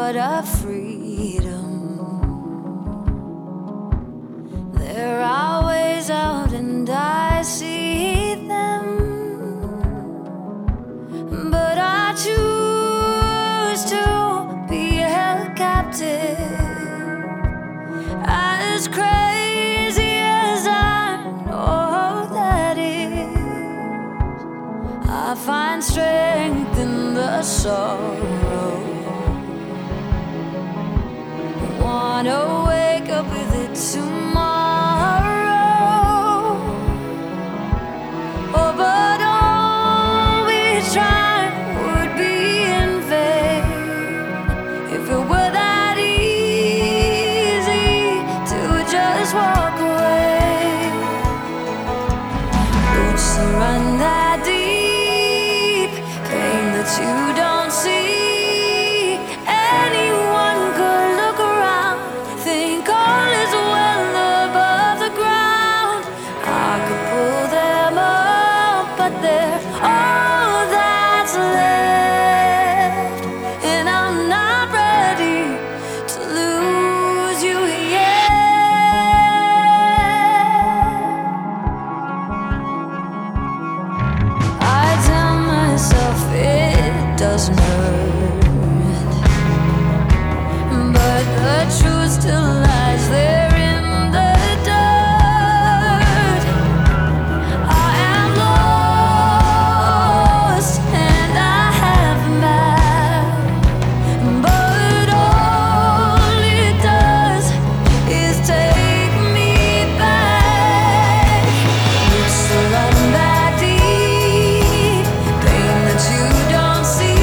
thought of freedom. There are ways out and I see them, but I choose to be held captive. As crazy as I know that is, I find strength in the sorrow. Wanna wake up with it tomorrow. Oh, but all we tried would be in vain if it were that easy to just walk away. Roots that run that deep, pain that you don't see. Anyone could look around, think all is well above the ground. I could pull them up, but they're all that's left, and I'm not ready to lose you yet. I tell myself it doesn't hurt, but the truth still lies there in the dirt. I am lost and I have mad, but all it does is take me back. Roots that run that deep, pain that you don't see.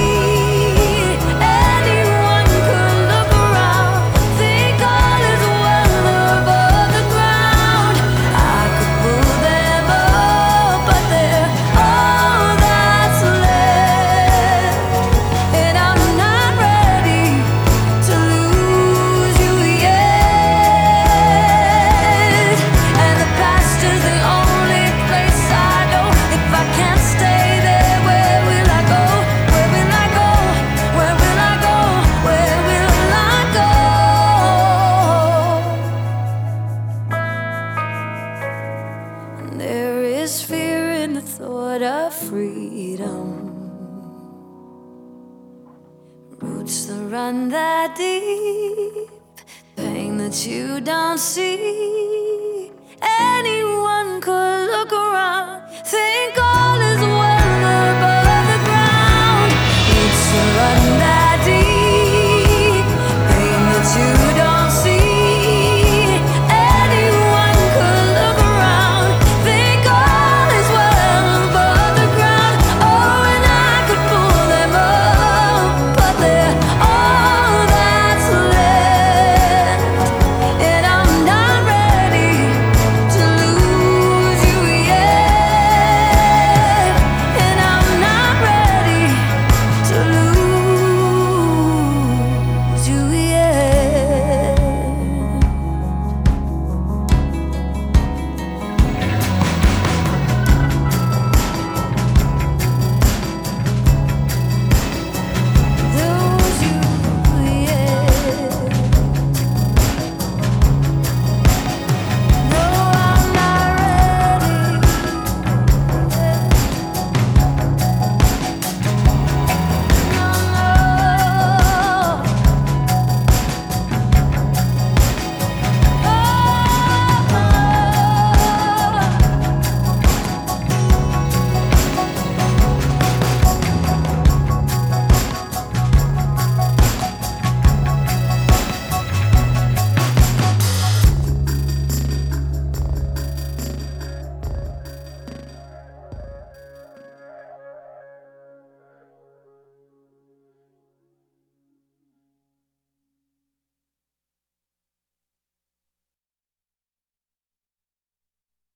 Anyone could look around, think all is well above the ground. I could pull them up, but they're all that's left, and I'm not ready to lose you yet. And the past is the only place I know. If I can't stay there, where will I go? Where will I go? Where will I go? Where will I go? And there is fear in the thought of freedom. Roots that run that deep, pain that you don't see. Anyone could look around, think